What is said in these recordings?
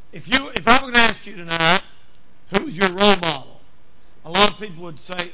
If I were going to ask you tonight, who's your role model? A lot of people would say,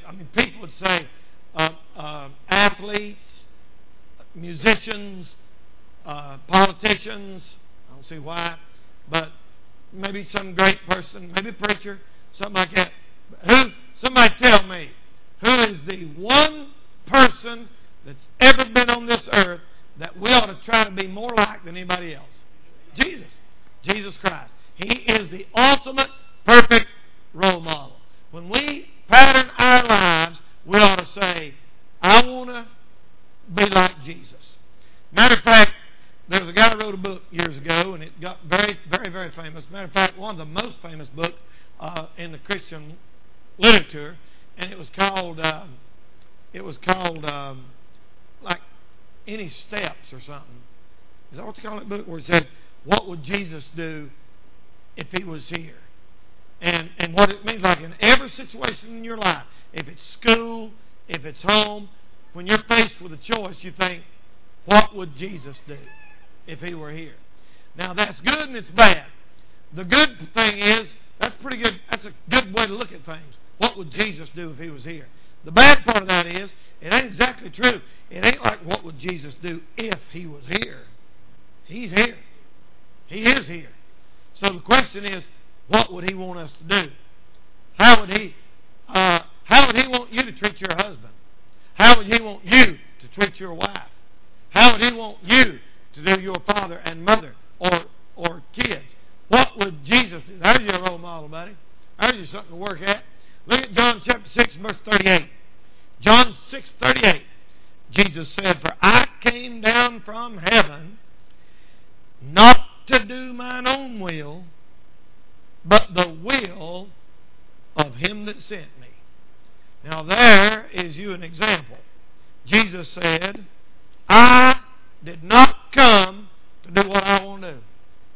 athletes, musicians, politicians. I don't see why, but maybe some great person, maybe a preacher, something like that. Somebody tell me, who is the one person that's ever been on this earth that we ought to try to be more like than anybody else? Jesus. Jesus Christ. He is the ultimate perfect role model. When we pattern our lives, we ought to say, I want to be like Jesus. Matter of fact, there was a guy who wrote a book years ago, and it got very, very, very famous. Matter of fact, one of the most famous books in the Christian literature, and it was called like Any Steps or something. Is that what they call that book? Where it said, what would Jesus do if he was here? And what it means, like in every situation in your life, if it's school, if it's home, when you're faced with a choice, you think, what would Jesus do if he were here? Now that's good and it's bad. The good thing is, that's pretty good. That's a good way to look at things. What would Jesus do if he was here? The bad part of that is, it ain't exactly true. It ain't like, what would Jesus do if he was here? He's here. He is here. So the question is, what would he want us to do? How would he want you to treat your husband? How would he want you to treat your wife? How would he want you to do your father and mother or kids? What would Jesus do? There's your role model, buddy. There's you something to work at. Look at John chapter 6, verse 38. John 6:38. Jesus said, for I came down from heaven not to do mine own will, but the will of him that sent me. Now there is you an example. Jesus said, I did not come to do what I want to do.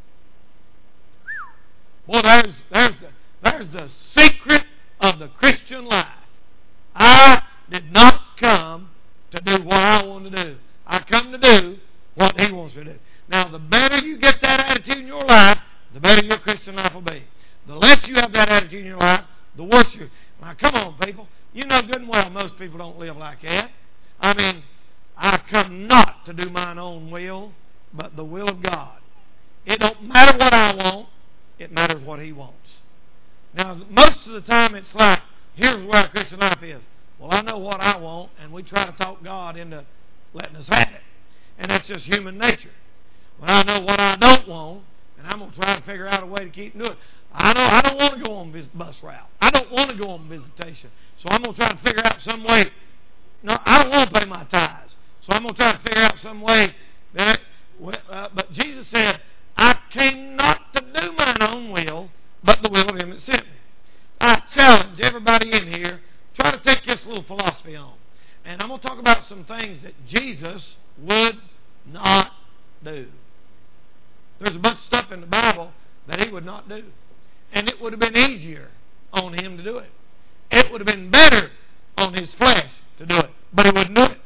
Well, there's the secret of the Christian life. I did not come to do what I want to do. I come to do what he wants me to do. Now, the better you get that attitude in your life, the better your Christian life will be. The less you have that attitude in your life, the worse you. Now, come on, people. You know good and well most people don't live like that. I mean, I come not to do mine own will, but the will of God. It don't matter what I want. It matters what he wants. Now, most of the time it's like, here's where our Christian life is. Well, I know what I want, and we try to talk God into letting us have it. And that's just human nature. Well, I know what I don't want, and I'm going to try to figure out a way to keep doing it. I know I don't want to go on bus route. I don't want to go on visitation. So I'm going to try to figure out some way. No, I don't want to pay my tithes. So I'm going to try to figure out some way. But Jesus said, I came not to do mine own will, but the will of him that sent me. I challenge everybody in here, try to take this little philosophy on. And I'm going to talk about some things that Jesus would not do. There's a bunch of stuff in the Bible that he would not do. And it would have been easier on him to do it. It would have been better on his flesh to do it. But he wouldn't do it.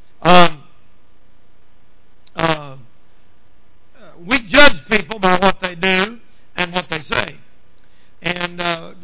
We judge people by what they do and what they say. And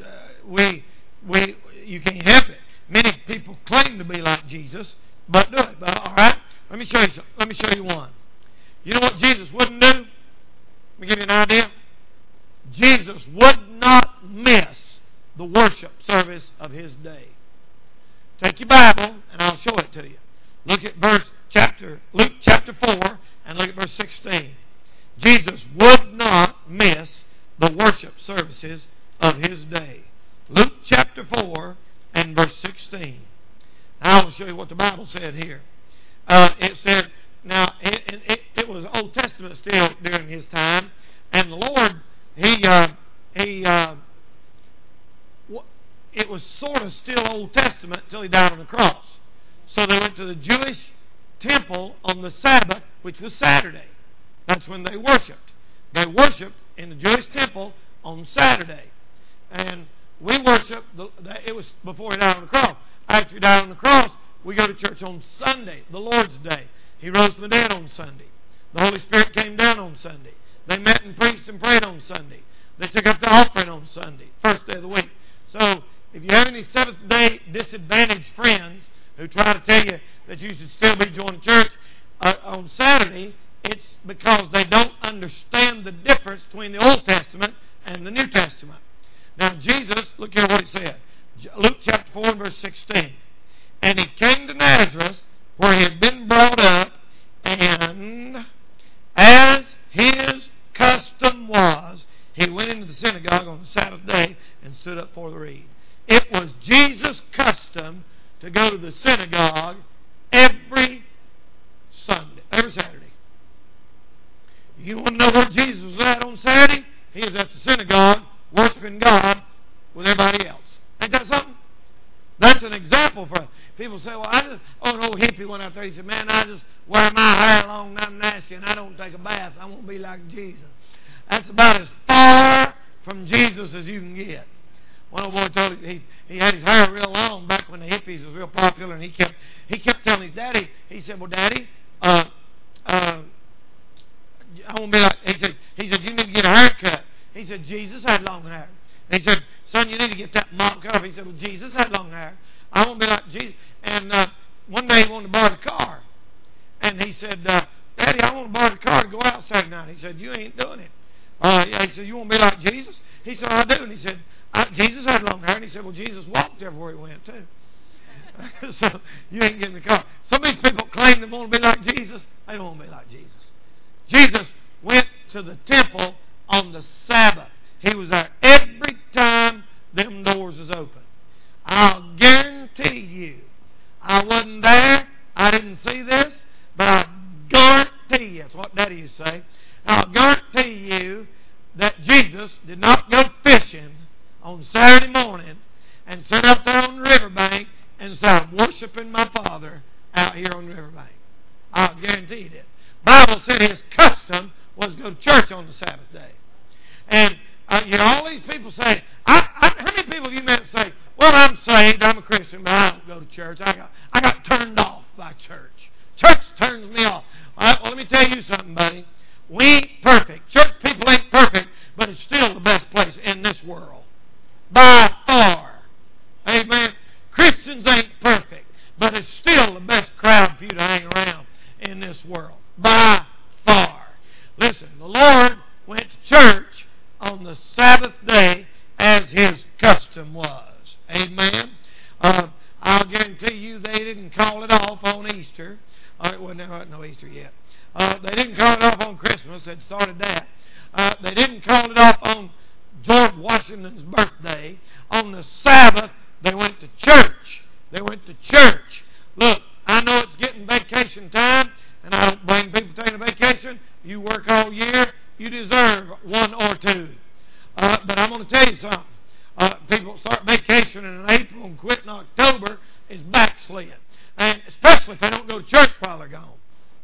you can't help it. Many people claim to be like Jesus, but do it. But, all right, let me show you something. Let me show you one. You know what Jesus wouldn't do? Let me give you an idea. Jesus would not miss the worship service of his day. Take your Bible, and I'll show it to you. Look at Luke chapter 4, and look at verse 16. Jesus would not miss the worship services of his day. Luke chapter 4 and verse 16. Now I will show you what the Bible said here. It said, now it was Old Testament still during his time, and the Lord, it was sort of still Old Testament until he died on the cross. So they went to the Jewish temple on the Sabbath, which was Saturday. That's when they worshiped. They worshiped in the Jewish temple on Saturday. And we worship, it was before he died on the cross. After he died on the cross, we go to church on Sunday, the Lord's Day. He rose from the dead on Sunday. The Holy Spirit came down on Sunday. They met and preached and prayed on Sunday. They took up the offering on Sunday, first day of the week. So if you have any Seventh-day disadvantaged friends who try to tell you that you should still be joining church on Saturday, it's because they don't understand the difference between the Old Testament and the New Testament. Now Jesus, look here what it said. Luke chapter 4 and verse 16. And he came to Nazareth, where he had been brought up, and as his custom was, he went into the synagogue on the Sabbath day and stood up for the read. It was Jesus' custom to go to the synagogue every Sunday, every Saturday. You want to know where Jesus was at on Saturday? He was at the synagogue worshiping God with everybody else. Ain't that something? That's an example for people say, well, an old hippie went out there. He said, man, I just wear my hair long and I'm nasty and I don't take a bath. I won't be like Jesus. That's about as far from Jesus as you can get. One old boy told him he had his hair real long back when the hippies was real popular, and he kept telling his daddy. He said, well, Daddy, I won't be like. He said you need to get a haircut. He said Jesus had long hair. And he said, son, you need to get that mop cut off. He said, well, Jesus had long hair. I won't be like Jesus. And one day he wanted to borrow the car, and he said, Daddy, I want to borrow the car to go out Saturday night. He said, you ain't doing it. He said, you want to be like Jesus? He said, I do. And he said, Jesus had long hair. And he said, well, Jesus walked everywhere he went, too. So you ain't getting the car. Some of these people claim they want to be like Jesus. They don't want to be like Jesus. Jesus went to the temple on the Sabbath. He was there every time them doors was open. I'll guarantee you, I wasn't there. I didn't see this. But I guarantee you, that's what Daddy used to say, I'll guarantee you that Jesus did not go fishing on Saturday morning and sit out there on the riverbank and say, I'm worshiping my Father out here on the riverbank. I'll guarantee you that. The Bible said his custom was to go to church on the Sabbath day. And all these people say, how many people have you met say, well, I'm saved, I'm a Christian, but I don't go to church. I got turned off by church. Church turns me off. All right, well, let me tell you something, buddy. We ain't perfect. Church people ain't perfect, but it's still the best place in this world. By far. Amen. Christians ain't perfect, but it's still the best crowd for you to hang around in this world. By far. Listen, the Lord went to church on the Sabbath day as his custom was. Amen. I'll guarantee you they didn't call it off on Easter. Well, there wasn't no Easter yet. They didn't call it off on Christmas. They'd started that. They didn't call it off on George Washington's birthday. On the Sabbath, they went to church. They went to church. Look, I know it's getting vacation time, and I don't blame people taking a vacation. You work all year. You deserve one or two. But I'm going to tell you something. People start vacationing in April and quit in October is backslid. And especially if they don't go to church while they're gone.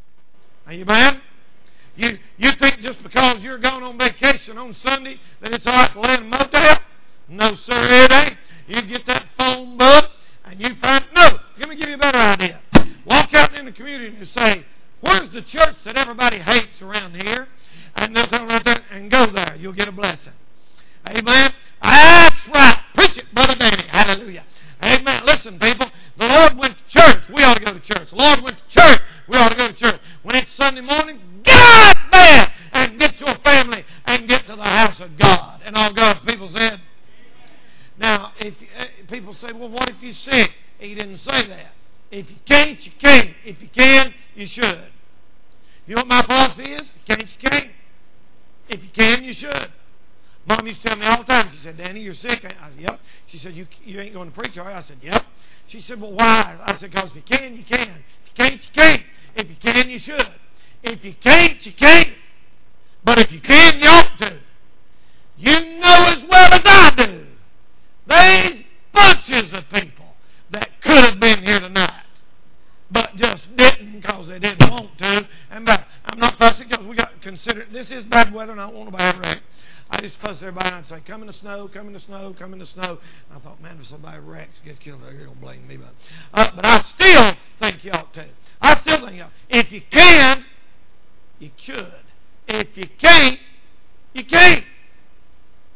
Amen? You think just because you're going on vacation on Sunday that it's all right to lay in a motel? No, sir, it ain't. You get that phone book and you find, no, let me give you a better idea. Walk out in the community and say, where's the church that everybody hates around here? And they'll tell them right there, and go there. You'll get a blessing. Amen? That's right. Preach it, Brother Danny. Hallelujah. Amen. Listen, people, the Lord went to church. We ought to go to church. The Lord went to church. We ought to go to church. When it's Sunday morning, get out of bed and get your family and get to the house of God. And all God's people said. Now, if people say, well, what if you're sick? He didn't say that. If you can't, you can't. If you can, you should. You know what my philosophy is? If you can't, you can't. If you can, you should. Mom used to tell me all the time. She said, Danny, you're sick. I said, yep. She said, you ain't going to preach, are you? I said, yep. She said, well, why? I said, because if you can, you can. If you can't, you can't. If you can, you should. If you can't, you can't. But if you can, you ought to. You know as well as I do. There's bunches of people that could have been here tonight, but just didn't because they didn't want to. And I'm not fussing because we got to consider this is bad weather and I don't want a bad wreck. I just fuss everybody and say, come in the snow, come in the snow, come in the snow. And I thought, man, if somebody wrecks, gets killed, they're going to blame me. But I still think you ought to. I still think you ought to. If you can, you should. If you can't, you can't.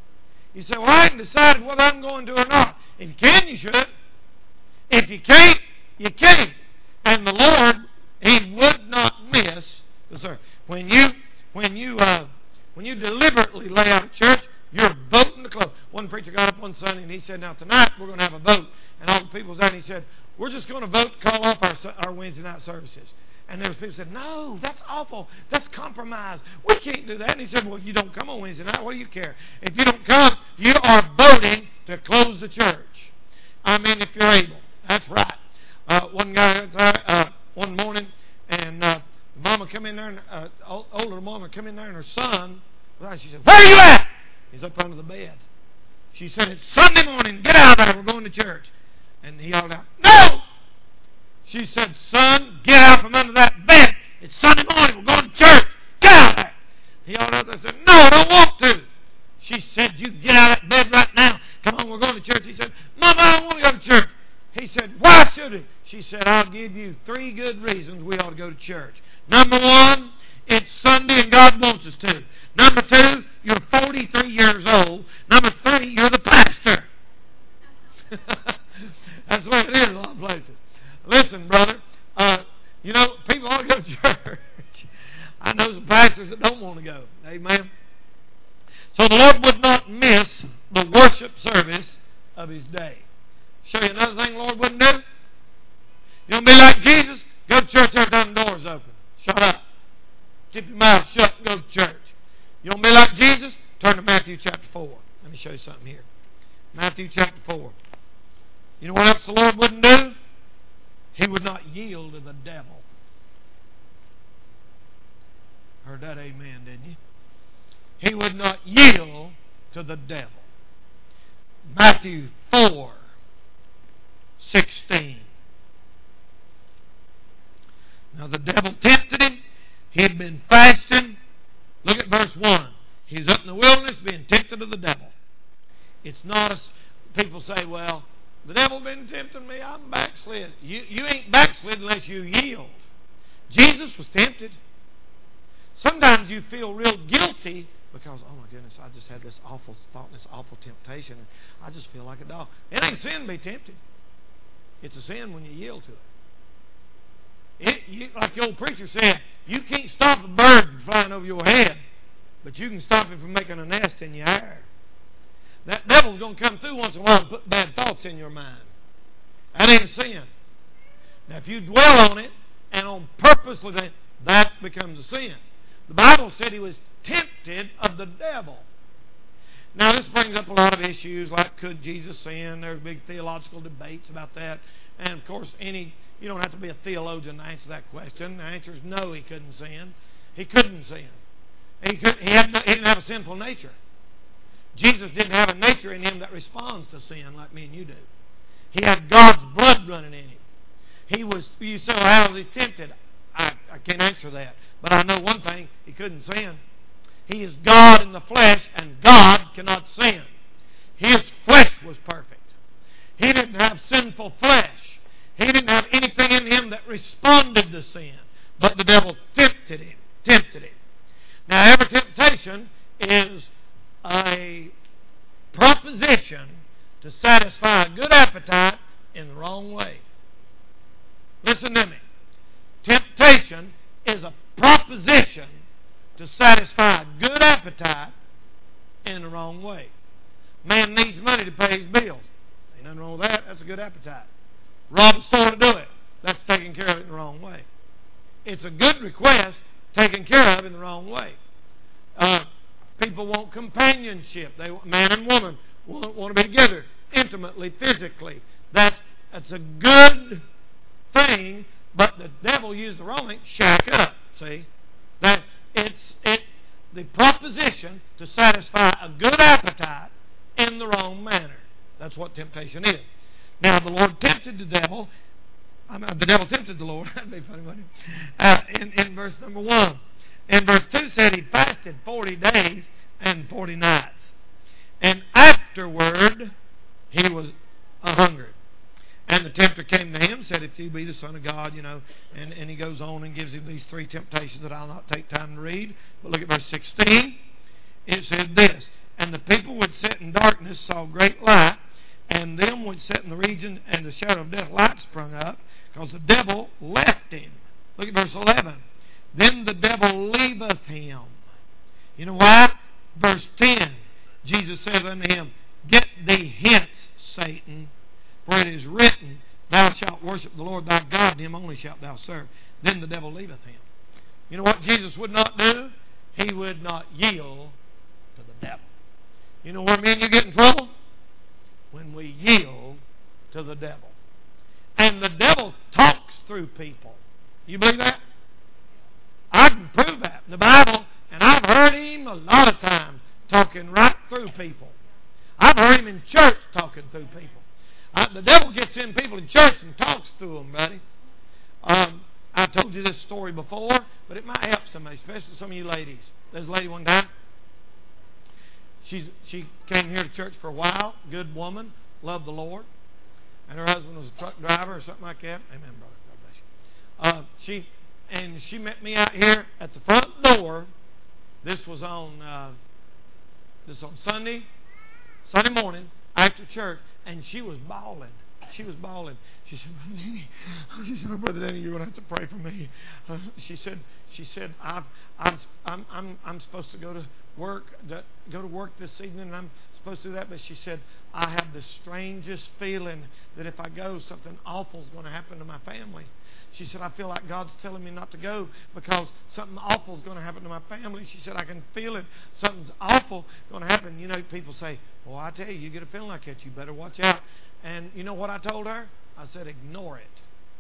You say, well, I haven't decided whether I'm going to or not. If you can, you should. If you can't, you can't. And the Lord, He would not miss the service. When you deliberately lay out a church, you're voting to close. One preacher got up one Sunday and he said, now tonight we're going to have a vote. And all the people was there and he said, we're just going to vote to call off our Wednesday night services. And there was people who said, no, that's awful. That's compromise. We can't do that. And he said, well, you don't come on Wednesday night. What do you care? If you don't come, you are voting to close the church. I mean, if you're able. That's right. One guy was there one morning, and mama come in there, and older mama come in there, and her son, she said, where are you at? He's up under the bed. She said, it's Sunday morning. Get out of there. We're going to church. And he yelled out, no! She said, son, get out from under that bed. It's Sunday morning. We're going to church. Get out of there. He yelled out there and said, no, I don't want to. She said, you get out of that bed right now. Come on, we're going to church. He said, Mama, I don't want to go to church. He said, why should we? She said, I'll give you 3 good reasons we ought to go to church. Number 1, it's Sunday and God wants us to. Number 2, you're 43 years old. Number 3, you're the pastor. That's the way it is in a lot of places. Listen, brother, people ought to go to church. I know some pastors that don't want to go. Amen. So the Lord would not miss the worship service of His day. Show you another thing the Lord wouldn't do. You want to be like Jesus? Go to church every time the door's open. Shut up. Keep your mouth shut and go to church. You want to be like Jesus? Turn to Matthew chapter 4. Let me show you something here. Matthew chapter 4. You know what else the Lord wouldn't do? He would not yield to the devil. Heard that amen, didn't you? He would not yield to the devil. Matthew 4:16. Now the devil tempted him. He had been fasting. Look at verse 1. He's up in the wilderness being tempted of the devil. It's not as people say, well, the devil been tempting me, I'm backslid. You ain't backslid unless you yield. Jesus was tempted. Sometimes you feel real guilty because, oh my goodness, I just had this awful thought and this awful temptation, and I just feel like a dog. It ain't sin to be tempted. It's a sin when you yield to it. Like the old preacher said, you can't stop a bird from flying over your head, but you can stop it from making a nest in your hair. That devil's going to come through once in a while and put bad thoughts in your mind. That ain't sin. Now, if you dwell on it and on purpose with it, that becomes a sin. The Bible said he was tempted of the devil. Now, this brings up a lot of issues like could Jesus sin? There's big theological debates about that. And, of course, you don't have to be a theologian to answer that question. The answer is no, he couldn't sin. He couldn't sin. He didn't have a sinful nature. Jesus didn't have a nature in him that responds to sin like me and you do. He had God's blood running in him. You say, well, how was he tempted? I can't answer that. But I know one thing, he couldn't sin. He is God in the flesh, and God cannot sin. His flesh was perfect. He didn't have sinful flesh. He didn't have anything in him that responded to sin. But the devil tempted him. Now, every temptation is a proposition to satisfy a good appetite in the wrong way. Listen to me. Temptation is a proposition to satisfy a good appetite in the wrong way. Man needs money to pay his bills. Ain't nothing wrong with that. That's a good appetite. Rob a store to do it. That's taking care of it in the wrong way. It's a good request taken care of in the wrong way. People want companionship. Man and woman want to be together intimately, physically. That's a good thing, but the devil used the wrong thing. Shack up. See? That it's the proposition to satisfy a good appetite in the wrong manner. That's what temptation is. Now, the Lord tempted the devil. The devil tempted the Lord. That'd be funny, wouldn't it? In verse number 1. And verse 2 said he fasted 40 days and 40 nights. And afterward, he was hungered. And the tempter came to him, said, if you be the Son of God, and he goes on and gives him these 3 temptations that I'll not take time to read. But look at verse 16. It said this, and the people would sit in darkness saw great light, and them which sat in the region and the shadow of death light sprung up, because the devil left him. Look at verse 11. Then the devil leaveth him. You know why? Verse 10. Jesus saith unto him, Get thee hence, Satan, for it is written, Thou shalt worship the Lord thy God, and him only shalt thou serve. Then the devil leaveth him. You know what Jesus would not do? He would not yield to the devil. You know where me and you get in trouble? When we yield to the devil. And the devil talks through people. You believe that? I can prove that in the Bible, and I've heard him a lot of times talking right through people. I've heard him in church talking through people. The devil gets in people in church and talks through them, buddy. I told you this story before, but it might help somebody, especially some of you ladies. There's a lady one time. She came here to church for a while. Good woman, loved the Lord, and her husband was a truck driver or something like that. Amen, brother. God bless you. She met me out here at the front door. This was on Sunday morning after church, and she was bawling. She was bawling. She said, Brother Danny, you're going to have to pray for me. She said, I'm supposed to go to work this evening, and I'm supposed to do that. But she said, I have the strangest feeling that if I go, something awful is going to happen to my family. She said, I feel like God's telling me not to go because something awful is going to happen to my family. She said, I can feel it. Something's awful going to happen. You know, people say, well, I tell you, you get a feeling like that, you better watch out. And you know what I told her? I said, ignore it.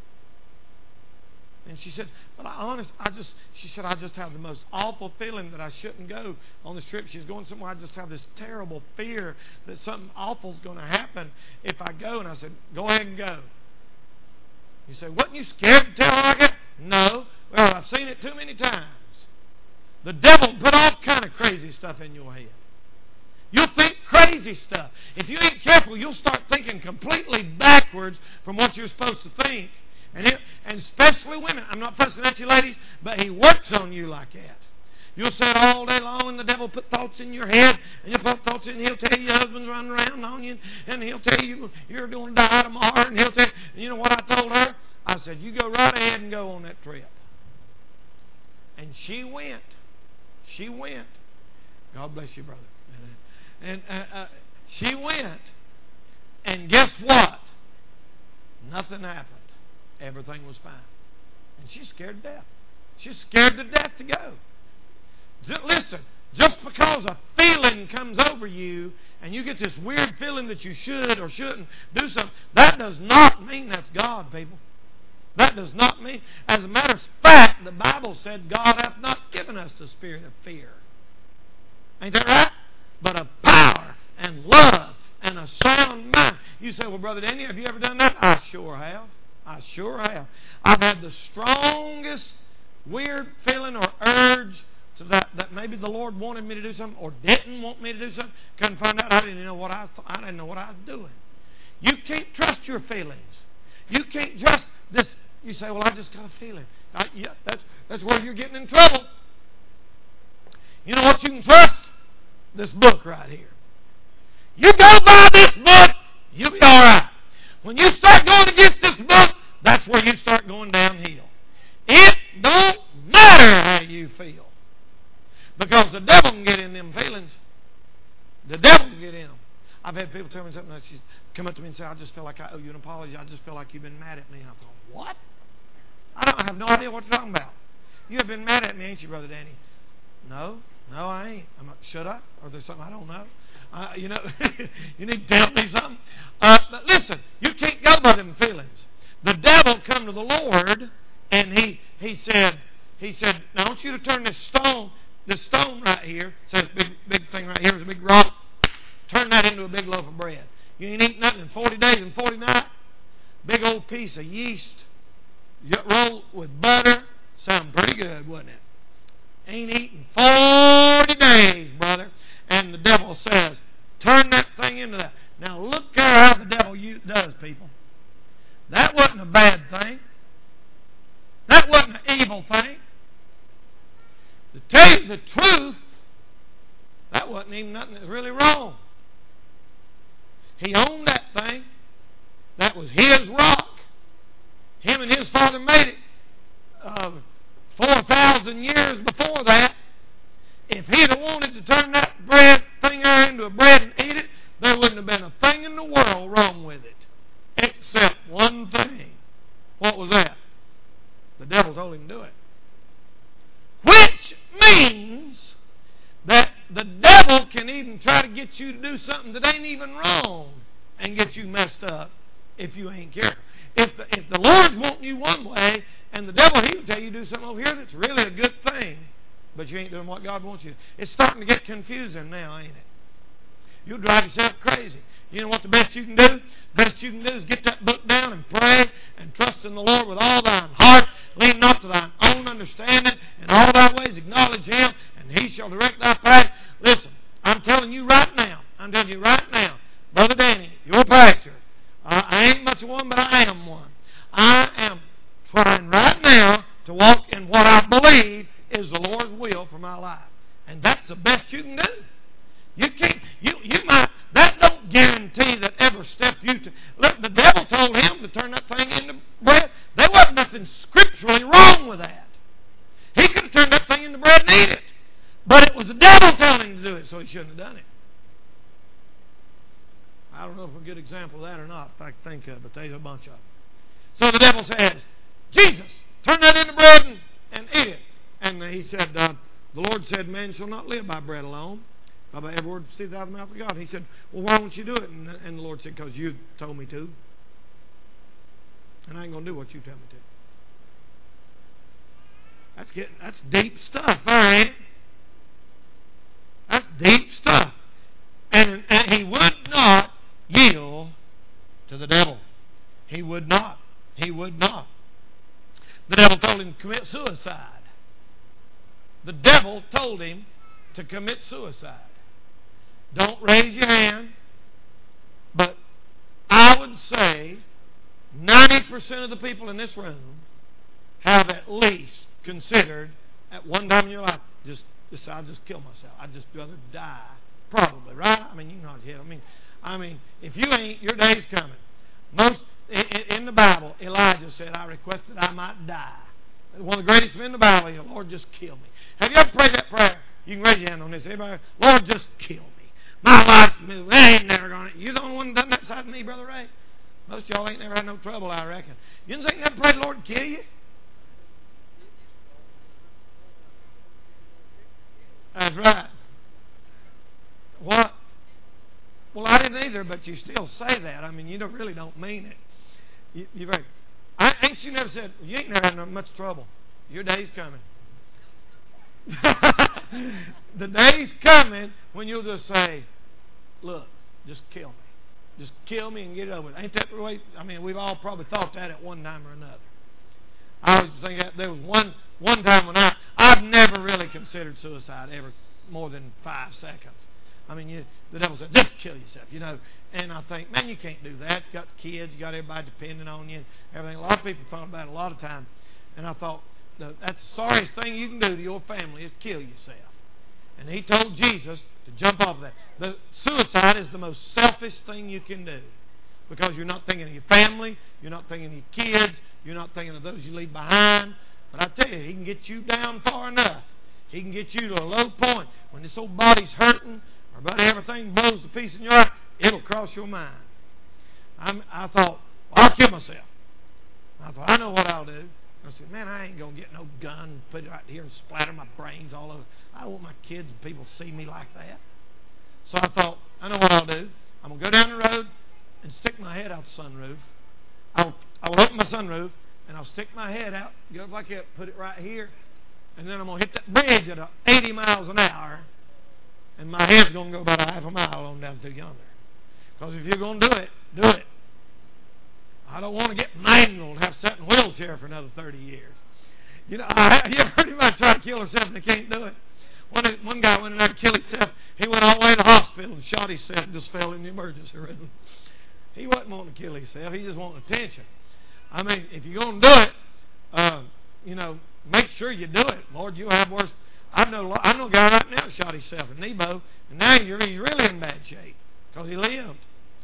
And she said, but she said, I just have the most awful feeling that I shouldn't go on this trip. She's going somewhere. I just have this terrible fear that something awful is going to happen if I go. And I said, go ahead and go. You say, wasn't you scared to tell her like that? No. Well, I've seen it too many times. The devil put all kind of crazy stuff in your head. You'll think crazy stuff. If you ain't careful, you'll start thinking completely backwards from what you're supposed to think. And especially women. I'm not fussing at you ladies, but he works on you like that. You'll sit all day long and the devil put thoughts in your head, and you'll put thoughts in, and he'll tell you your husband's running around on you, and he'll tell you you're going to die tomorrow, and he'll tell you, and you know what I told her? I said, you go right ahead and go on that trip. And she went. She went. God bless you, brother. And she went. And guess what? Nothing happened. Everything was fine. And she's scared to death. She's scared to death to go. Listen, just because a feeling comes over you and you get this weird feeling that you should or shouldn't do something, that does not mean that's God, people. That does not mean. As a matter of fact, the Bible said God hath not given us the spirit of fear. Ain't that right? But of power and love and a sound mind. You say, well, Brother Danny, have you ever done that? I sure have. I sure have. I've had the strongest weird feeling or urge to that maybe the Lord wanted me to do something or didn't want me to do something. Couldn't find out. I didn't know what I was doing. You can't trust your feelings. You can't trust this. You say, well, I just got a feeling. Yeah, that's where you're getting in trouble. You know what you can trust? This book right here. You go by this book, you'll be all right. When you start going against this book, that's where you start going downhill. It don't matter how you feel. Because the devil can get in them feelings. The devil can get in them. I've had people tell me something. She's come up to me and say, I just feel like I owe you an apology. I just feel like you've been mad at me. And I thought, what? I have no idea what you're talking about. You have been mad at me, ain't you, Brother Danny? No, I ain't. Should I? Or there's something I don't know? You know, you need to tell me something. But listen, you can't go by them feelings. The devil come to the Lord, and he said, now I want you to turn this stone right here, says big thing right here is a big rock, turn that into a big loaf of bread. You ain't eaten nothing in 40 days and 40 nights. Big old piece of yeast, rolled with butter. Sound pretty good, wouldn't it? Ain't eaten 40 days, brother. And the devil says, turn that thing into that. Now look how the devil does, people. That wasn't a bad thing. That wasn't an evil thing. To tell you the truth, that wasn't even nothing that's really wrong. He owned that thing. That was his rock. Him and his father made it 4,000 years before that. If he'd have wanted to turn that bread thing into a bread and eat it, there wouldn't have been a thing in the world wrong with it. Except one thing. What was that? The devil told him to do it. Which means that the devil can even try to get you to do something that ain't even wrong and get you messed up if you ain't careful. If the Lord's wanting you one way and the devil, he'll tell you to do something over here that's really a good thing, but you ain't doing what God wants you to. It's starting to get confusing now, ain't it? You'll drive yourself crazy. You know what the best you can do? The best you can do is get that book down and pray and trust in the Lord with all thine heart. Lean not to thine own understanding. In all thy ways acknowledge Him, and He shall direct thy path. Listen, I'm telling you right now, Brother Danny, your pastor, I ain't much of one, but I am one. I am trying right now to walk in what I believe is the Lord's will for my life. And that's the best you can do. You can't, you might, that don't guarantee that every step you take. Look, the devil told him to turn that thing into bread. There wasn't nothing scripturally wrong with that. He could have turned that thing into bread and eat it. But it was the devil telling him to do it, so he shouldn't have done it. I don't know if a good example of that or not, if I can think of it, but there's a bunch of them. So the devil says, Jesus, turn that into bread and eat it. And he said, the Lord said, man shall not live by bread alone, but by every word that proceeds out of the mouth of God. He said, well, why won't you do it? And the Lord said, because you told me to. And I ain't going to do what you tell me to. That's deep stuff, ain't it? That's deep stuff. And he would not yield to the devil. He would not. He would not. The devil told him to commit suicide. The devil told him to commit suicide. Don't raise your hand, but I would say 90% of the people in this room have at least considered at one time in your life, I'll just kill myself. I'd just rather die. Probably, right? I mean, you know it. I mean, if you ain't, your day's coming. Most in the Bible, Elijah said, I requested I might die. One of the greatest men in the Bible, the Lord, just kill me. Have you ever prayed that prayer? You can raise your hand on this. Everybody, Lord, just kill me. My life's moving. I ain't never going to. You're the only one done that side of me, Brother Ray. Most of y'all ain't never had no trouble, I reckon. You didn't say you never prayed the Lord to kill you? That's right. What? Well, I didn't either, but you still say that. I mean, you really don't mean it. You're right. Ain't you never said, you ain't never had no much trouble. Your day's coming. The day's coming when you'll just say, look, just kill me. Just kill me and get it over with. Ain't that the way? I mean, we've all probably thought that at one time or another. I always think that there was one time when I've never really considered suicide ever more than 5 seconds. I mean, the devil said, just kill yourself, And I think, man, you can't do that. You got kids, you got everybody depending on you and everything. A lot of people thought about it a lot of times. And I thought, that's the sorriest thing you can do to your family is kill yourself. And he told Jesus to jump off of that. The suicide is the most selfish thing you can do. Because you're not thinking of your family, you're not thinking of your kids, you're not thinking of those you leave behind. But I tell you, he can get you down far enough. He can get you to a low point. When this old body's hurting, or about everything blows to pieces in your life, it'll cross your mind. I thought, well, I'll kill myself. I thought, I know what I'll do. I said, man, I ain't going to get no gun and put it right here and splatter my brains all over. I don't want my kids and people to see me like that. So I thought, I know what I'll do. I'm going to go down the road and stick my head out the sunroof. I will open my sunroof, and I'll stick my head out, go like that, put it right here, and then I'm going to hit that bridge at 80 miles an hour, and my head's going to go about a half a mile on down through yonder. Because if you're going to do it, do it. I don't want to get manual and have to sit in a wheelchair for another 30 years. You ever heard anybody try to kill himself and they can't do it? One guy went in there to kill himself. He went all the way to the hospital and shot himself and just fell in the emergency room. He wasn't wanting to kill himself. He just wanted attention. I mean, if you're going to do it, make sure you do it. Lord, you'll have worse. I know a guy right now shot himself in Nebo, and now he's really in bad shape because he lived.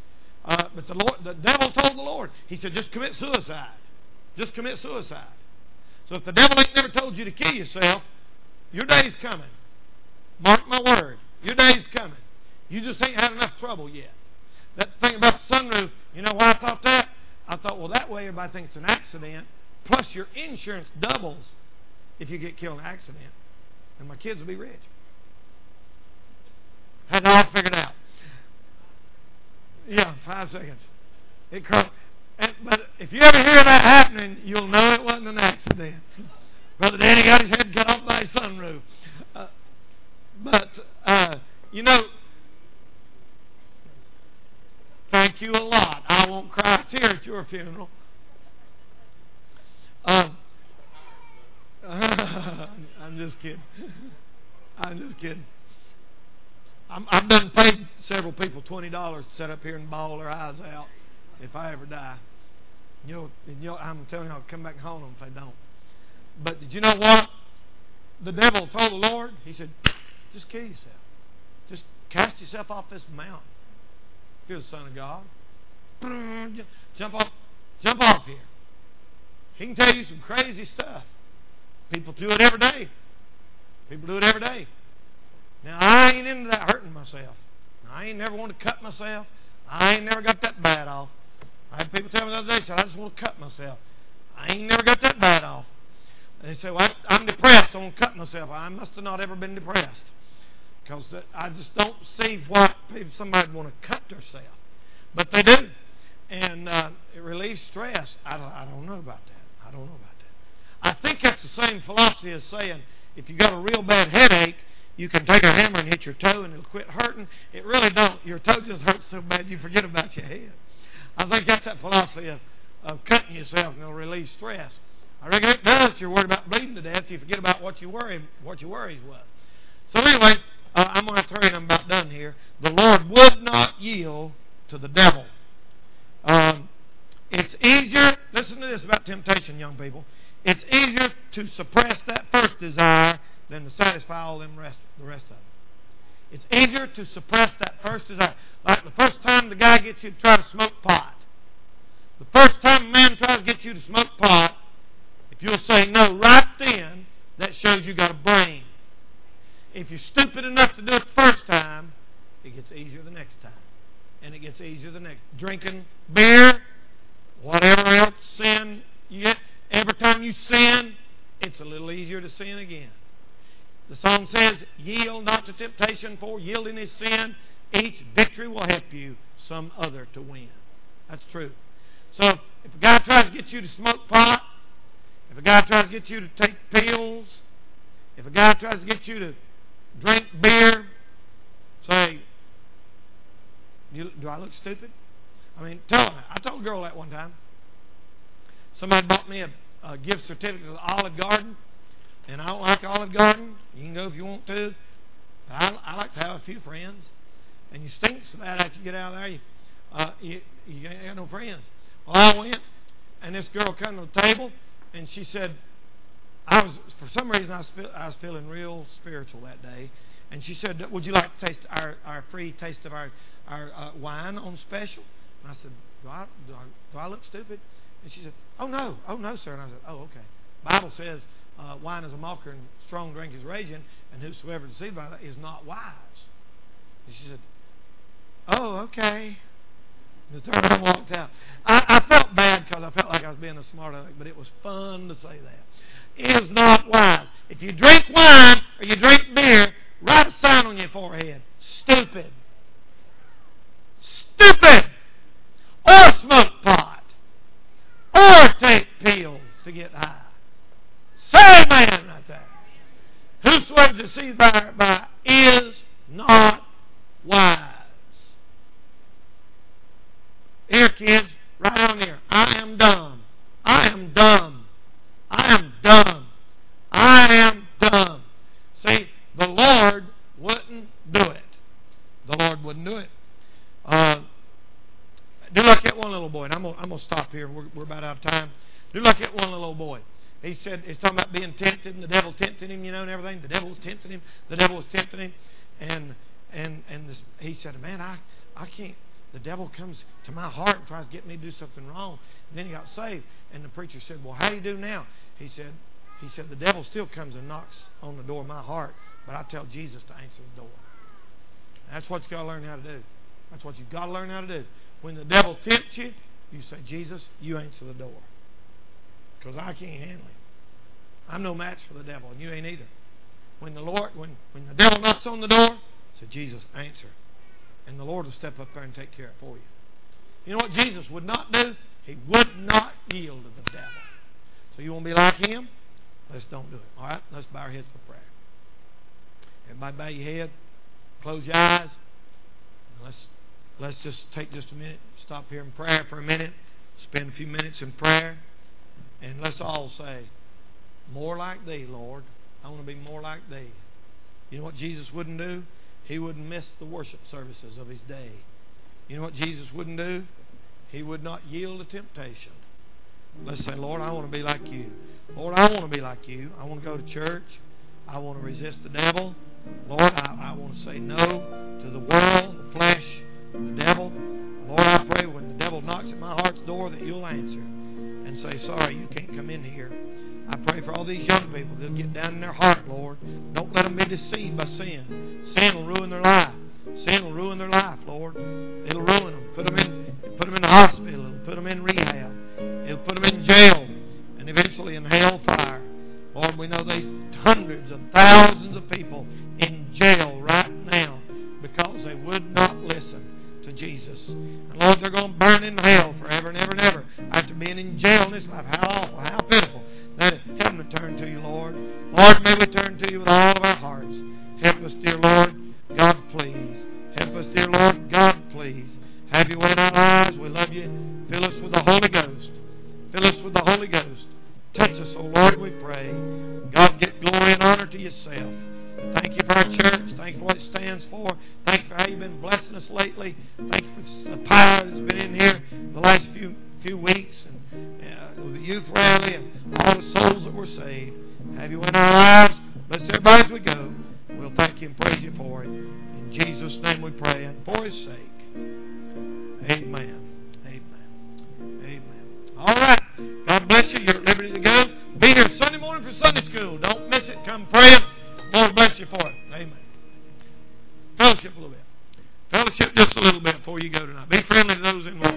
But the devil told the Lord, he said, just commit suicide. Just commit suicide. So if the devil ain't never told you to kill yourself, your day's coming. Mark my word. Your day's coming. You just ain't had enough trouble yet. That thing about the sunroof, you know why I thought that? I thought, well, that way everybody thinks it's an accident. Plus your insurance doubles if you get killed in an accident. And my kids will be rich. Had it all figured out. Yeah, 5 seconds. But if you ever hear that happening, you'll know it wasn't an accident. Brother Danny got his head cut off by his sunroof. You know, thank you a lot. I won't cry a tear at your funeral. I'm just kidding. I'm just kidding. I've done paid several people $20 to sit up here and bawl their eyes out if I ever die. I'm telling you, I'll come back and haunt them if I don't. But did you know what? The devil told the Lord, he said, just kill yourself. Just cast yourself off this mountain. You're the Son of God. Jump off here. He can tell you some crazy stuff. People do it every day. Now, I ain't into that hurting myself. I ain't never wanted to cut myself. I ain't never got that bad off. I had people tell me the other day, said, I just want to cut myself. I ain't never got that bad off. They say, well, I'm depressed. I want to cut myself. I must have not ever been depressed. Because I just don't see why somebody would want to cut themselves. But they do. And it relieves stress. I don't know about that. I think that's the same philosophy as saying, if you got a real bad headache, you can take a hammer and hit your toe and it'll quit hurting. It really don't. Your toe just hurts so bad you forget about your head. I think that's that philosophy of cutting yourself and it'll relieve stress. I reckon it does. You're worried about bleeding to death. You forget about what your worries was. So anyway, I'm going to have to hurry. I'm about done here. The Lord would not yield to the devil. It's easier. Listen to this about temptation, young people. It's easier to suppress that first desire than to satisfy all the rest of it. It's easier to suppress that first desire. Like the first time the guy gets you to try to smoke pot. The first time a man tries to get you to smoke pot, if you'll say no right then, that shows you got a brain. If you're stupid enough to do it the first time, it gets easier the next time. And it gets easier the next. Drinking beer, whatever else sin you get, every time you sin, it's a little easier to sin again. The song says, yield not to temptation, for yielding is sin. Each victory will help you some other to win. That's true. So if a guy tries to get you to smoke pot, if a guy tries to get you to take pills, if a guy tries to get you to drink beer, say, do I look stupid? I mean, tell them. I told a girl that one time. Somebody bought me a gift certificate to the Olive Garden, and I don't like Olive Garden. You can go if you want to. But I like to have a few friends. And you stink so bad after you get out of there, you ain't got no friends. Well, I went, and this girl came to the table, and she said, for some reason, I was feeling real spiritual that day. And she said, would you like to taste our free taste of our wine on special? And I said, do I look stupid? And she said, oh no, sir. And I said, oh, okay. The Bible says wine is a mocker and strong drink is raging, and whosoever is deceived by that is not wise. And she said, oh, okay. And turned around and walked out. I felt bad because I felt like I was being a smart aleck, but it was fun to say that. It is not wise. If you drink wine or you drink beer, write a sign on your forehead. Stupid. Stupid. Or smoke pot. Or take pills to get high. Say amen right there. Whosoever deceived by is not wise. Here, kids, right on here. I am dumb. I am dumb. I am dumb. I am dumb. See, the Lord wouldn't do it. The Lord wouldn't do it. Do look at one little boy, and I'm gonna stop here. We're about out of time. Do look at one little boy. He said, he's talking about being tempted, and the devil's tempting him, and everything. The devil was tempting him. The devil was tempting him, and he said, man, I can't. the devil comes to my heart and tries to get me to do something wrong. And then he got saved. And the preacher said, well, how do you do now? He said, the devil still comes and knocks on the door of my heart, but I tell Jesus to answer the door. That's what you've got to learn how to do. That's what you've got to learn how to do. When the devil tempts you, you say, Jesus, you answer the door. Because I can't handle him. I'm no match for the devil, and you ain't either. When the devil knocks on the door, say, Jesus, answer. And the Lord will step up there and take care of it for you. You know what Jesus would not do? He would not yield to the devil. So you want to be like him? Let's don't do it. All right? Let's bow our heads for prayer. Everybody bow your head. Close your eyes. Let's just take just a minute. Stop here in prayer for a minute. Spend a few minutes in prayer. And let's all say, more like thee, Lord. I want to be more like thee. You know what Jesus wouldn't do? He wouldn't miss the worship services of his day. You know what Jesus wouldn't do? He would not yield to temptation. Let's say, Lord, I want to be like you. Lord, I want to be like you. I want to go to church. I want to resist the devil. Lord, I want to say no to the world, the flesh, the devil. Lord, I pray when the devil knocks at my heart's door that you'll answer and say, sorry, you can't come in here. I pray for all these young people that'll get down in their heart, Lord. Don't let them be deceived by sin. Sin will ruin their life. Sin will ruin their life, Lord. It'll ruin them. Put them in the hospital. It'll put them in rehab. It'll put them in jail and eventually in hellfire. Lord, we know there's hundreds of thousands of people in jail right now because they would not listen to Jesus. And Lord, they're going to burn in hell forever and ever and ever after being in jail in this life. How awful, how pitiful. Help them to turn to you, Lord. Lord, may we turn to you with all of our hearts. Help us, dear Lord. God, please. Help us, dear Lord. God, please. Have your way in our lives. We love you. Fill us with the Holy Ghost. Fill us with the Holy Ghost. Touch us, O Lord, we pray. God, get glory and honor to yourself. Thank you for our church. Thank you for what it stands for. Thank you for how you've been blessing us lately. Thank you for the power that's been in here the last few weeks. And with the youth rally and all the souls that were saved. Have you in our lives. Bless everybody as we go. We'll thank you and praise you for it. In Jesus' name we pray and for his sake. Amen. Amen. Amen. All right. God bless you. You're at liberty to go. Be here Sunday morning for Sunday school. Don't miss it. Come pray. Lord bless you for it. Amen. Fellowship a little bit. Fellowship just a little bit before you go tonight. Be friendly to those in law.